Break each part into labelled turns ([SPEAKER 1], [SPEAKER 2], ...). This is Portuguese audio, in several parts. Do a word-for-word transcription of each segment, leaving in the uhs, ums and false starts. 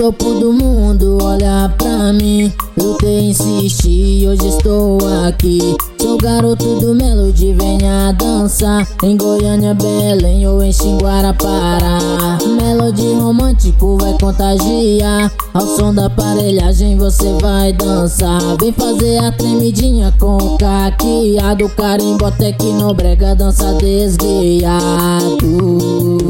[SPEAKER 1] topo do mundo, olha pra mim. Lutei, insisti, hoje estou aqui. Sou garoto do Melody, venha dançar em Goiânia, Belém ou em Xinguara, Pará. Melody romântico vai contagiar, ao som da aparelhagem você vai dançar. Vem fazer a tremidinha com o caqueado, carimbó, tecnobrega, dança desguiado.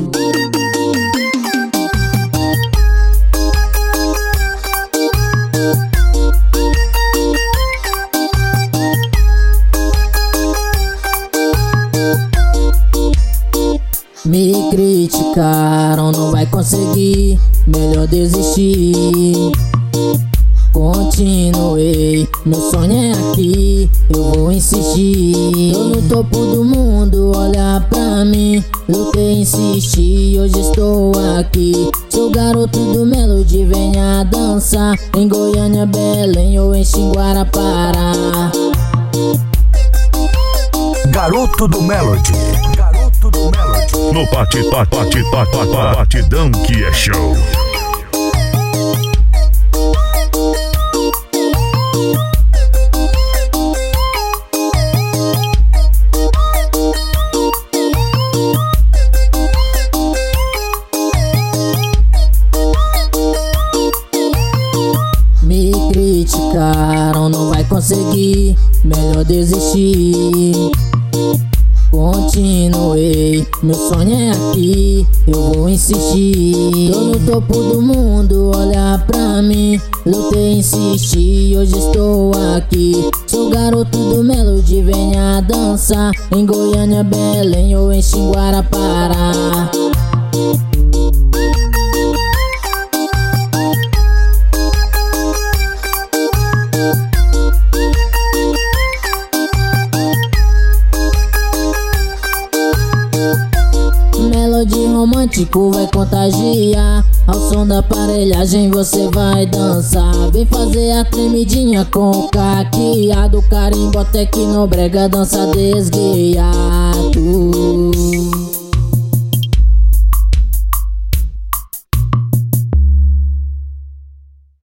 [SPEAKER 1] Me criticaram, não vai conseguir, melhor desistir. Continuei, meu sonho é aqui, eu vou insistir. Tô no topo do mundo, olha pra mim. Lutei, insisti, hoje estou aqui. Sou garoto do Melody, venha dançar em Goiânia, Belém ou em Xinguara, Pará.
[SPEAKER 2] Garoto do Melody, garoto do Melody.
[SPEAKER 3] No bate, bate, bate, bate, bate, batidão que é show.
[SPEAKER 1] Me criticaram, não vai conseguir, melhor desistir. Continuei, meu sonho é aqui, eu vou insistir. Tô no topo do mundo, olha pra mim. Lutei, insisti, hoje estou aqui. Sou garoto do Melody, venha dançar em Goiânia, Belém ou em Xinguara, Pará. Melody romântico vai contagiar, ao som da aparelhagem você vai dançar. Vem fazer a tremidinha com o caqueado, carimbó, tecnobrega, dança desguiado.